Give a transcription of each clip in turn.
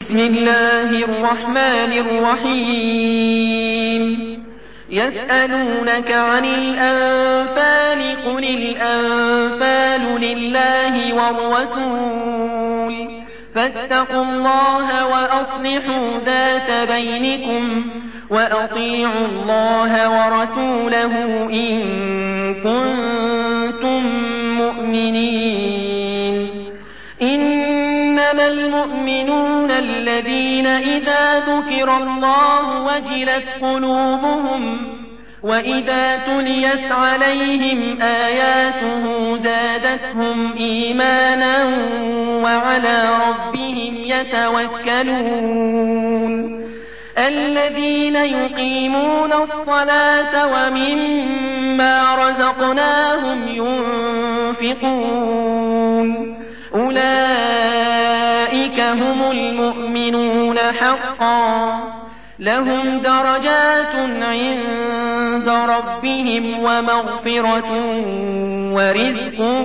بسم الله الرحمن الرحيم يسألونك عن الأنفال قل الأنفال لله والرسول فاتقوا الله وأصلحوا ذات بينكم وأطيعوا الله ورسوله إن كنتم مؤمنين. إنما المؤمنون الذين إذا ذكر الله وجلت قلوبهم وإذا تليت عليهم آياته زادتهم إيمانا وعلى ربهم يتوكلون. الذين يقيمون الصلاة ومما رزقناهم ينفقون أولئك هم المؤمنون حقا لهم درجات عند ربهم ومغفرة ورزق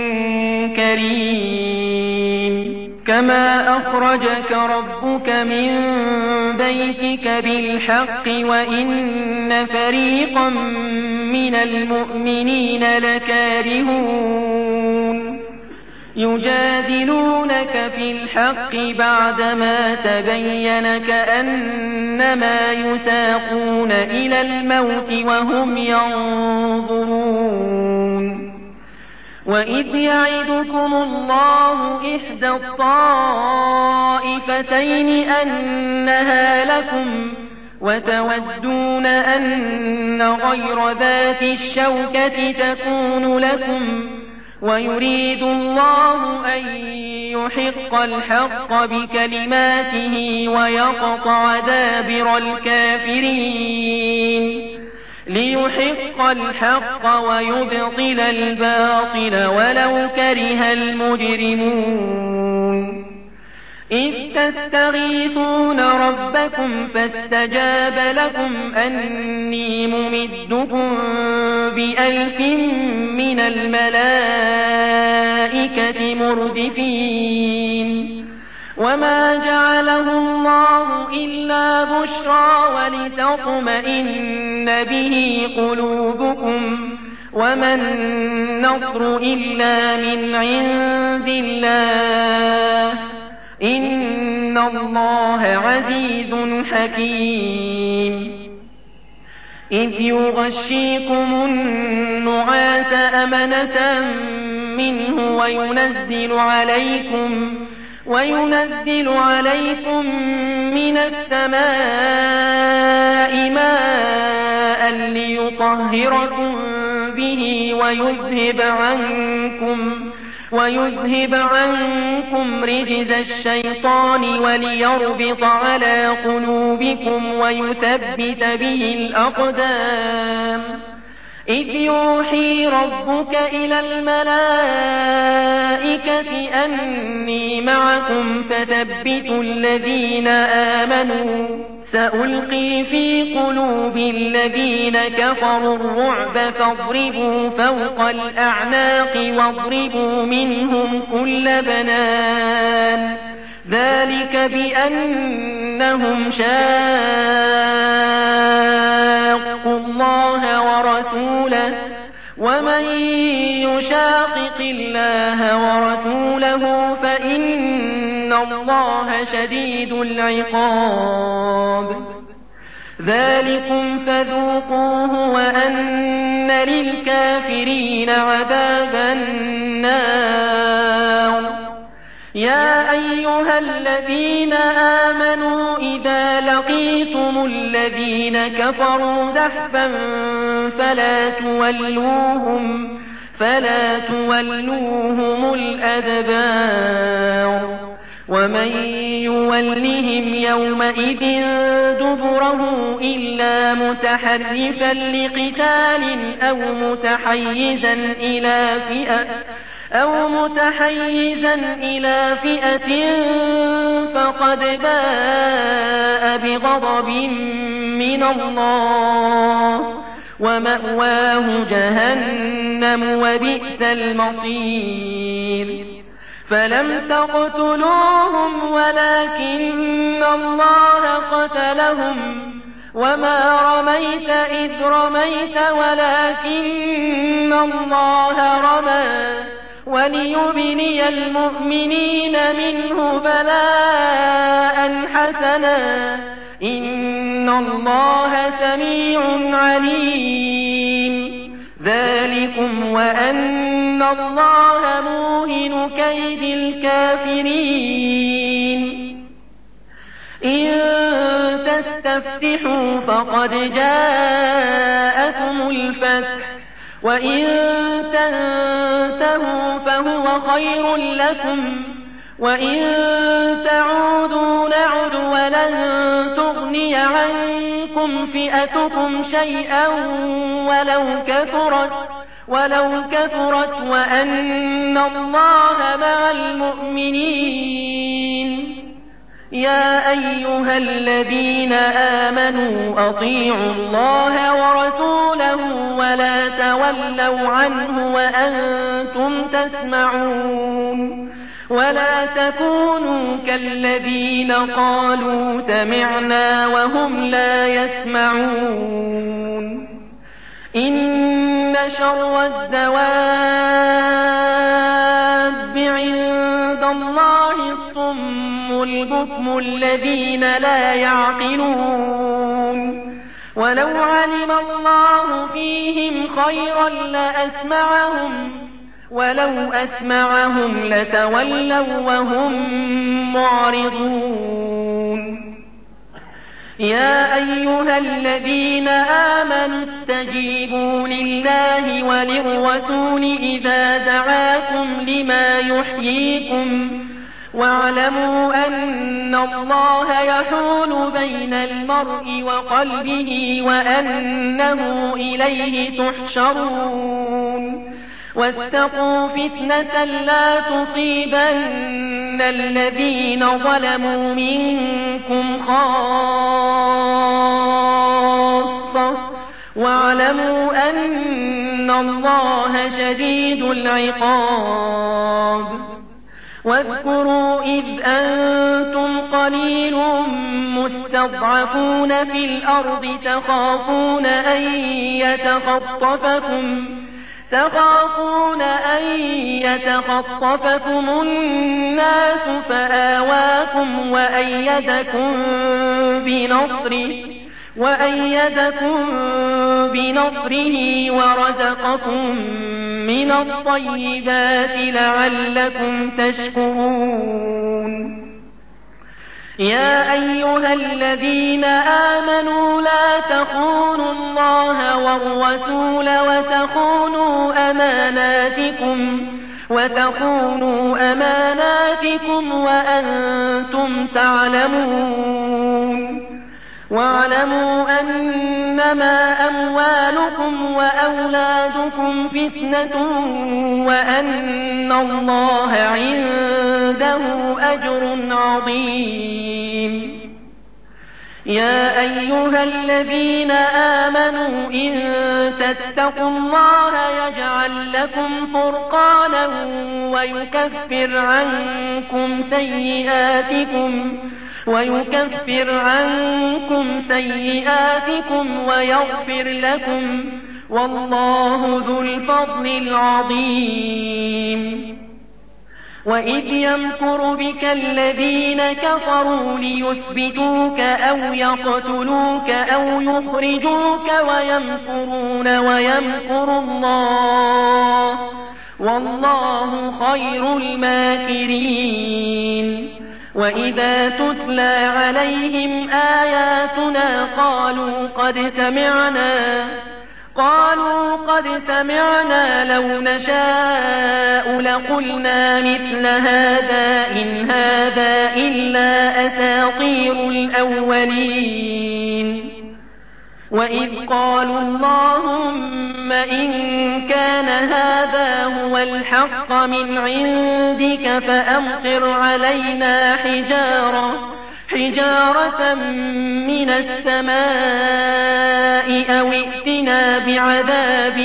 كريم. كما أخرجك ربك من بيتك بالحق وإن فريقا من المؤمنين لكارهون يجادلونك في الحق بعدما تبين كأنما يساقون إلى الموت وهم ينظرون. وإذ يعدكم الله إحدى الطائفتين أنها لكم وتودون أن غير ذات الشوكة تكون لكم ويريد الله أن يحق الحق بكلماته ويقطع دابر الكافرين ليحق الحق ويبطل الباطل ولو كره المجرمون. إذ تستغيثون ربكم فاستجاب لكم أني ممدكم ب1000 من الملائكة مردفين. وما جعله الله إلا بشرى ولتطمئن به قلوبكم وما النصر إلا من عند الله إن الله عزيز حكيم. إذ يغشيكم النعاس أمنة منه وينزل عليكم من السماء ماء ليطهركم به ويذهب عنكم رجز الشيطان وليربط على قلوبكم ويثبت به الأقدام. إذ يوحي ربك إلى الملائكة أني معكم فثبتوا الذين آمنوا سألقي في قلوب الذين كفروا الرعب فاضربوا فوق الأعناق واضربوا منهم كل بنان ذلك بأنهم شاقوا الله ورسوله ومن يشاقق الله ورسوله فإن الله شديد العقاب. ذلكم فذوقوه وأن للكافرين عذاب النار. يا أيها الذين آمنوا إذا لقيتم الذين كفروا زحفا فلا تولوهم الأدبار. ومن يولهم يومئذ دبره إلا متحرفا لقتال أو متحيزا إلى فئة فقد باء بغضب من الله ومأواه جهنم وبئس المصير. فلم تقتلوهم ولكن الله قتلهم وما رميت إذ رميت ولكن الله رمى وليبني المؤمنين منه بلاء حسنا إن الله سميع عليم ذلكم وأن الله موهن كيد الكافرين إن تستفتحوا فقد جاءكم الفتح وإن تنتهوا فهو خير لكم وإن تعودوا نعد ولن تغني عنكم فئتكم شيئا ولو كثرت وأن الله مع المؤمنين يا أيها الذين آمنوا أطيعوا الله ورسوله ولا تولوا عنه وأنتم تسمعون ولا تكونوا كالذين قالوا سمعنا وهم لا يسمعون إن شر الدواب عند الله الصم البكم الذين لا يعقلون ولو علم الله فيهم خيرا ولو أسمعهم لتولوا وهم معرضون يا أيها الذين آمنوا استجيبوا لله وللرسول إذا دعاكم لما يحييكم واعلموا أن الله يحول بين المرء وقلبه وأنه إليه تحشرون واتقوا فتنة لا تصيبن الذين ظلموا منكم خاصة واعلموا أن الله شديد العقاب واذكروا إذ أنتم قليل مستضعفون في الأرض تخافون أن يتخطفكم الناس فآواكم وأيدكم بنصره ورزقكم من الطيبات لعلكم تشكرون يا أيها الذين آمنوا لا تخونوا الله والرسول وتخونوا أماناتكم وأنتم تعلمون واعلموا أنما أموالكم وأولادكم فتنة وأن الله عنده أجر عظيم يا أيها الذين آمنوا إن تتقوا الله يجعل لكم فرقانا ويكفر عنكم سيئاتكم ويغفر لكم والله ذو الفضل العظيم وإذ يمكر بك الذين كفروا ليثبتوك أو يقتلوك أو يخرجوك ويمكرون ويمكر الله والله خير الماكرين وإذا تتلى عليهم آياتنا قالوا قد سمعنا لو نشاء لقلنا مثل هذا إن هذا إلا أساطير الأولين وإذ قالوا اللهم إن كان هذا هو الحق من عندك فأمطر علينا حجارة من السماء أو ائتنا بعذاب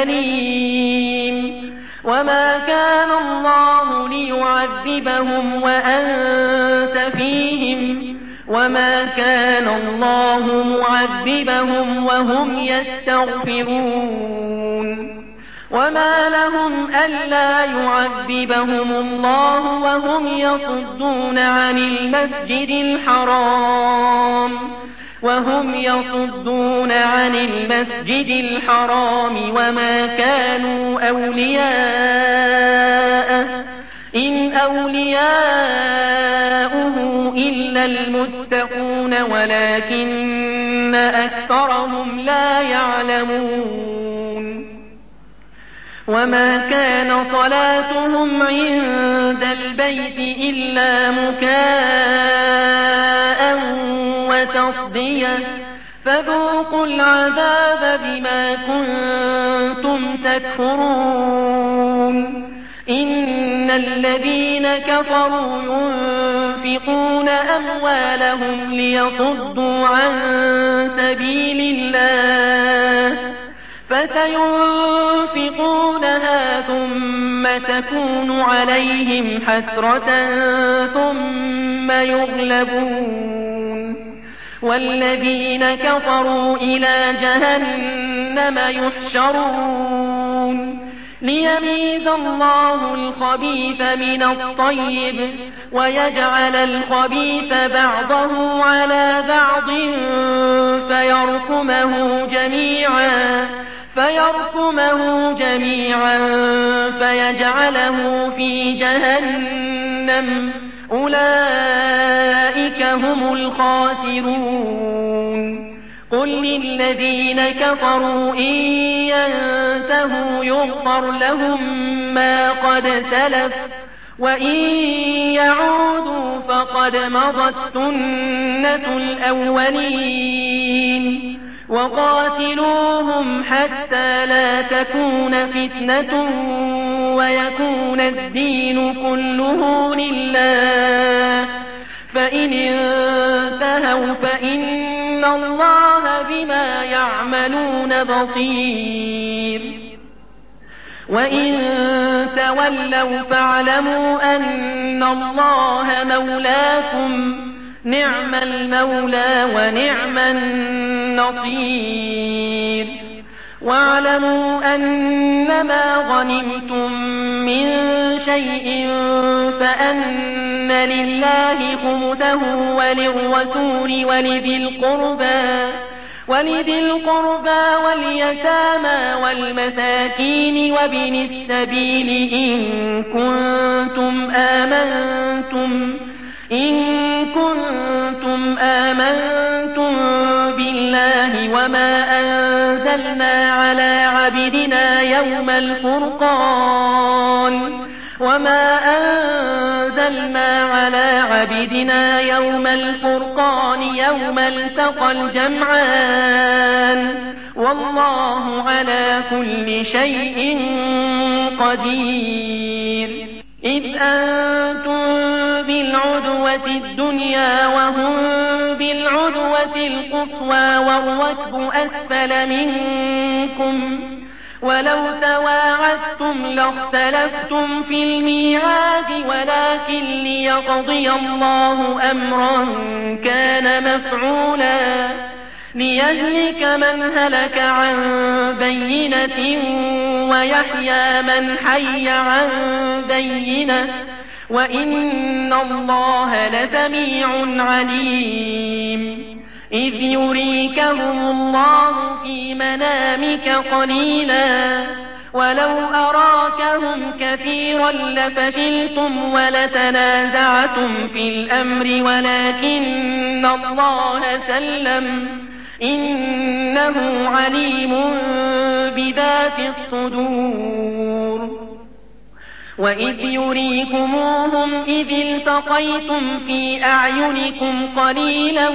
أليم وما كان الله ليعذبهم وأنت فيهم وما كان الله معذبهم وهم يستغفرون وما لهم ألا يعذبهم الله وهم يصدون عن المسجد الحرام وما كانوا أولياءه إن أولياؤه إلا المتقون ولكن أكثرهم لا يعلمون وما كان صلاتهم عند البيت إلا مكاء وتصدية فذوقوا العذاب بما كنتم تكفرون إن الذين كفروا ينفقون أموالهم ليصدوا عن سبيل الله فسينفقونها ثم تكون عليهم حسرة ثم يغلبون والذين كفروا إلى جهنم يحشرون ليميز الله الخبيث من الطيب ويجعل الخبيث بعضه على بعض فيركمه جميعا فيجعله في جهنم أولئك هم الخاسرون قل للذين كفروا إن ينتهوا يغفر لهم ما قد سلف وإن يعودوا فقد مضت سنة الأولين وقاتلوهم حتى لا تكون فتنة ويكون الدين كله لله فإن انتهوا فإن الله بما يعملون بصير وإن تولوا فاعلموا أن الله مولاكم نعم المولى ونعم النصير واعلموا أنما غنمتم من شيء فأن لله خمسه وللرسول ولذي القربى واليتامى والمساكين وابن السبيل إن كنتم آمنتم بالله وما أنزلنا على عبدنا يوم الفرقان يوم التقى الجمعان والله على كل شيء قدير إذ أنتم بالعدوة الدنيا وهم بالعدوة القصوى والركب أسفل منكم ولو تواعدتم لاختلفتم في الميعاد ولكن ليقضي الله أمرا كان مفعولا ليهلك من هلك عن بينة ويحيى من حي عن بينة وإن الله لسميع عليم إذ يريكهم الله في منامك قليلا ولو أراكهم كثيرا لفشلتم ولتنازعتم في الأمر ولكن الله سلم إنه عليم بذات الصدور وإذ يريكموهم إذ التقيتم في أعينكم قليلا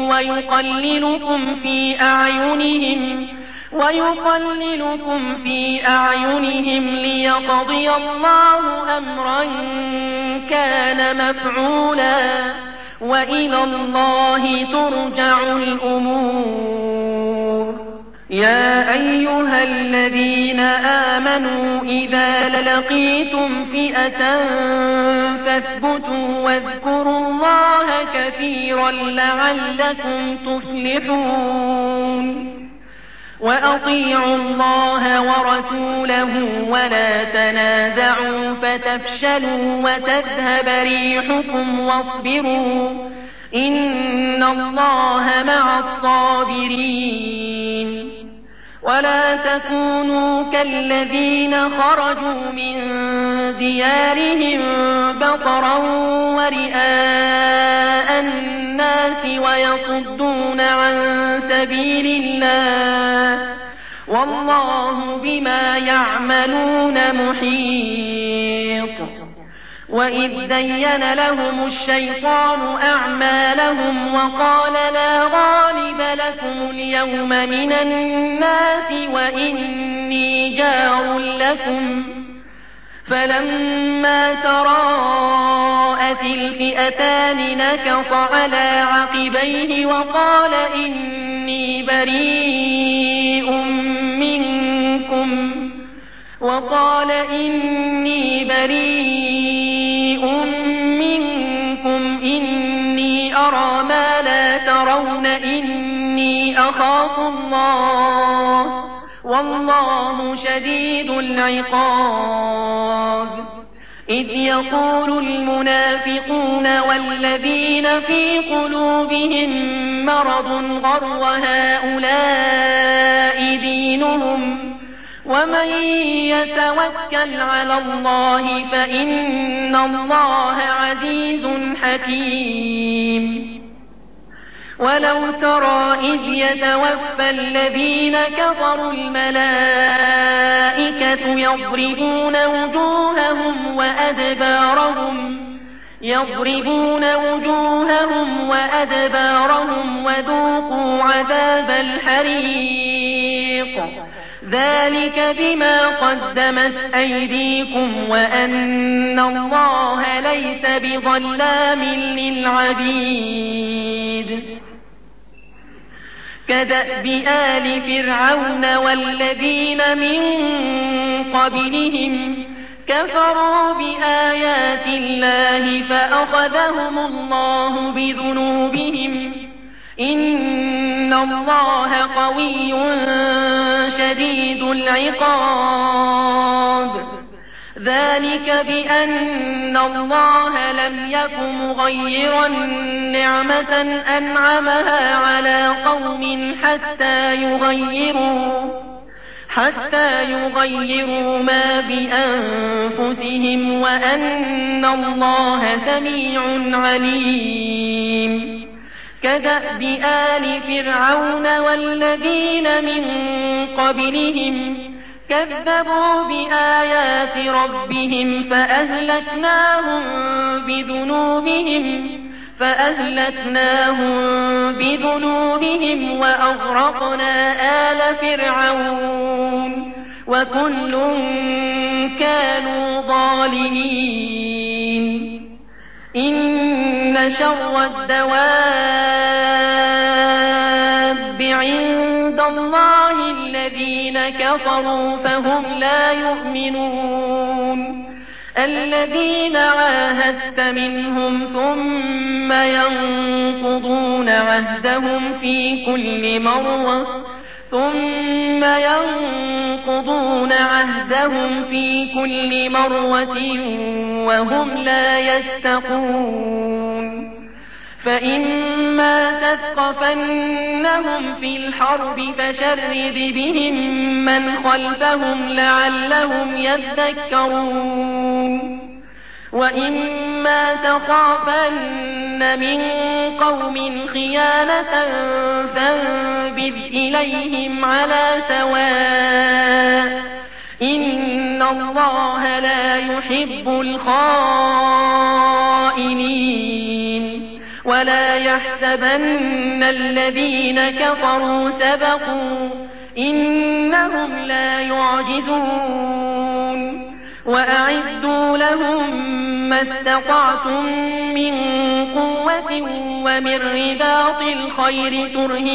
ويقللكم في أعينهم ليقضي الله أمرا كان مفعولا وإلى الله ترجع الأمور يا أيها الذين آمنوا إذا لقيتم فئة فاثبتوا واذكروا الله كثيرا لعلكم تفلحون وأطيعوا الله ورسوله ولا تنازعوا فتفشلوا وتذهب ريحكم واصبروا إن الله مع الصابرين ولا تكونوا كالذين خرجوا من ديارهم بطرا ورئاء الناس ويصدون عن سبيل الله والله بما يعملون محيط وإذ زين لهم الشيطان أعمالهم وقال لا غالب لكم اليوم من الناس وإني جار لكم فلما تراءت الفئتان نكص على عقبيه وقال إني بريء منكم إني أرى ما لا ترون إني أخاف الله والله شديد العقاب إذ يقول المنافقون والذين في قلوبهم مرض غر هؤلاء دينهم ومن يتوكل على الله فإن الله عزيز حكيم ولو ترى إذ يتوفى الذين كفروا الملائكة يضربون وجوههم وأدبارهم وذوقوا عذاب الحريق ذلك بما قدمت أيديكم وأن الله ليس بظلام للعبيد كدأب آل فرعون والذين من قبلهم كفروا بآيات الله فأخذهم الله بذنوبهم إن الله قوي شديد العقاب ذلك بأن الله لم يك مغيرا نعمة أنعمها على قوم حتى يغيروا ما بأنفسهم وأن الله سميع عليم كدأب آل فرعون والذين من قبلهم كذبوا بآيات ربهم فأهلكناهم بذنوبهم وأغرقنا آل فرعون وكل كانوا ظالمين إن شر الدواب عند الله الذين كفروا فهم لا يؤمنون الذين عاهدت منهم ثم ينقضون عهدهم في كل مرة وهم لا يتقون فإما تثقفنهم في الحرب فشرد بهم من خلفهم لعلهم يذكرون وإما تخافن من قوم خيانة فانبذ إليهم على سواء إن الله لا يحب الخائنين ولا يحسبن الذين كفروا سبقوا إنهم لا يعجزون وأعدوا لهم ما استطعتم من قوة ومن رباط الخيل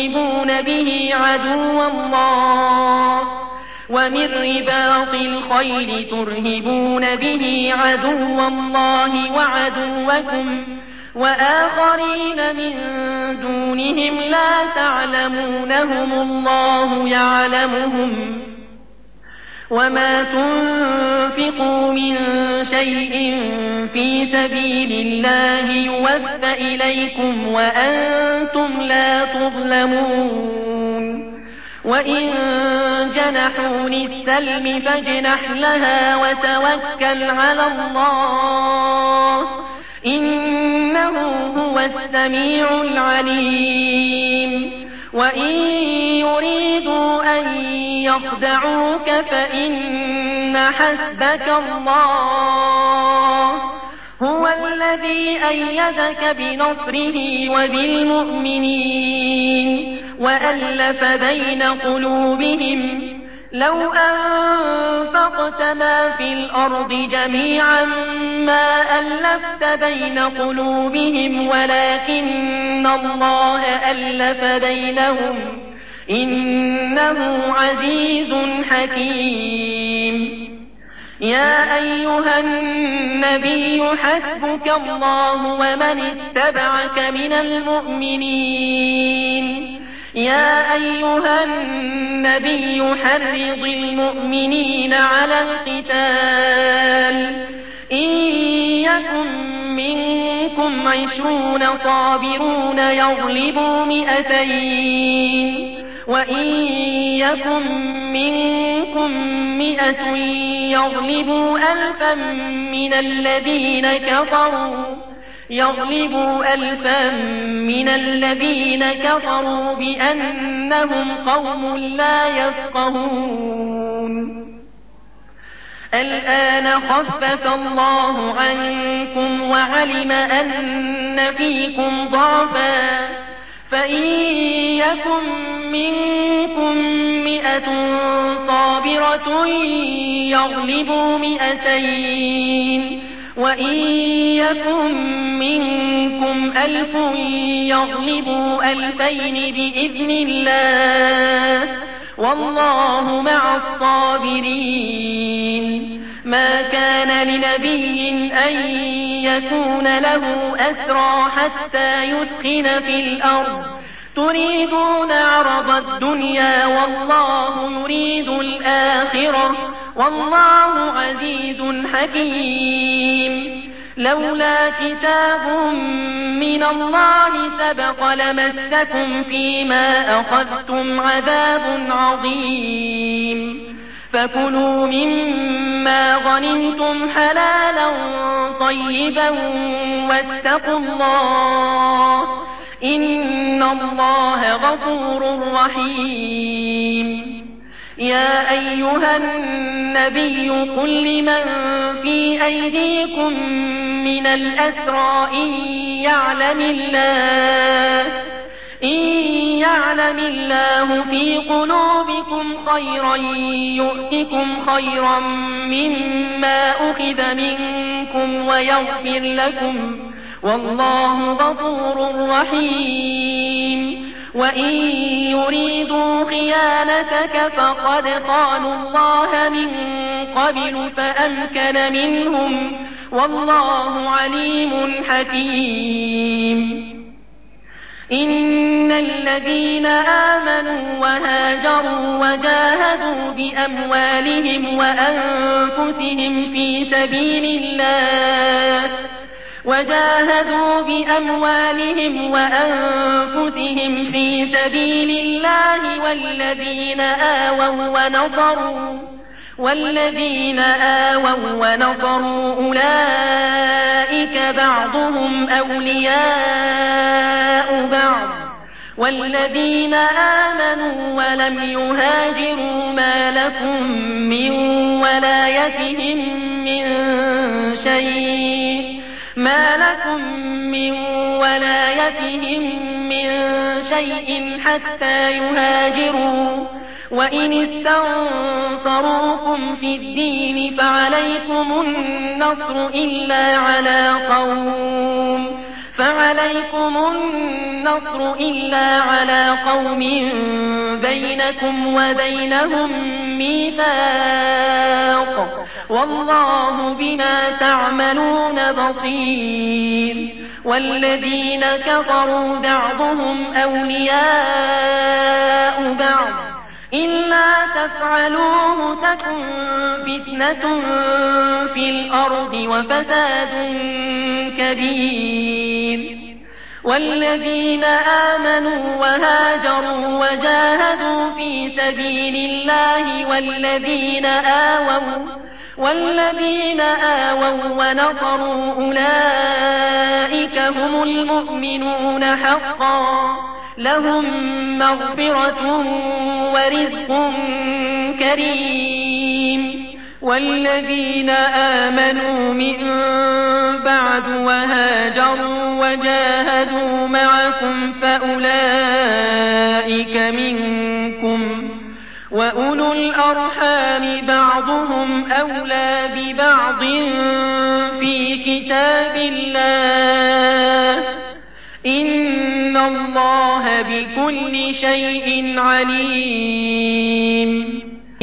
ترهبون به عدو الله وعدوكم وآخرين من دونهم لا تعلمونهم الله يعلمهم وما تنفقوا من شيء في سبيل الله يوفى إليكم وأنتم لا تظلمون وإن جنحوا للسلم فاجنح لها وتوكل على الله إنه هو السميع العليم وإن يريدوا أن يخدعوك فإن حسبك الله هو الذي أيدك بنصره وبالمؤمنين وألف بين قلوبهم لو أنفقت ما في الأرض جميعا ما ألفت بين قلوبهم ولكن الله ألف بينهم إنه عزيز حكيم يا أيها النبي حسبك الله ومن اتبعك من المؤمنين يا أيها النبي حرض المؤمنين على القتال إن يكن منكم 20 صابرون يغلبوا 200 وإن يكن منكم 100 يغلبوا 1000 من الذين كفروا بأنهم قوم لا يفقهون الآن خفف الله عنكم وعلم أن فيكم ضعفا فإن يكن منكم 100 صابرة يغلبوا 200 وإن يكن منكم 1000 يغلبوا 2000 بإذن الله والله مع الصابرين ما كان لنبي أن يكون له أسرى حتى يثخن في الأرض تريدون عرض الدنيا والله يريد الآخرة والله عزيز حكيم لولا كتاب من الله سبق لمسكم فيما أخذتم عذاب عظيم فكلوا مما غنمتم حلالا طيبا واتقوا الله إن الله غفور رحيم يا أيها النبي قل لمن في أيديكم من الأسرى إن يعلم الله في قلوبكم خيرا يؤتكم خيرا مما أخذ منكم ويغفر لكم والله غفور رحيم وإن يريدوا خيانتك فقد خانوا الله من قبل فأمكن منهم والله عليم حكيم إن الذين آمنوا وهاجروا وجاهدوا بأموالهم وأنفسهم في سبيل الله والذين آووا ونصروا أولئك بعضهم أولياء بعض والذين آمنوا ولم يهاجروا ما لكم من ولايتهم من شيء حتى يهاجروا وإن استنصروكم في الدين فعليكم النصر إلا على قوم بينكم وبينهم ميثاق والله بما تعملون بصير والذين كفروا بعضهم أولياء بعض إلا تفعلوه تكن فتنة في الأرض وفساد كبير والذين آمنوا وهاجروا وجاهدوا في سبيل الله والذين آووا ونصروا أولئك هم المؤمنون حقا لهم مغفرة ورزق كريم والذين آمنوا من بعد وهاجروا وجاهدوا معكم فأولئك منكم وأولو الأرحام بعضهم أولى ببعض في كتاب الله إن الله بكل شيء عليم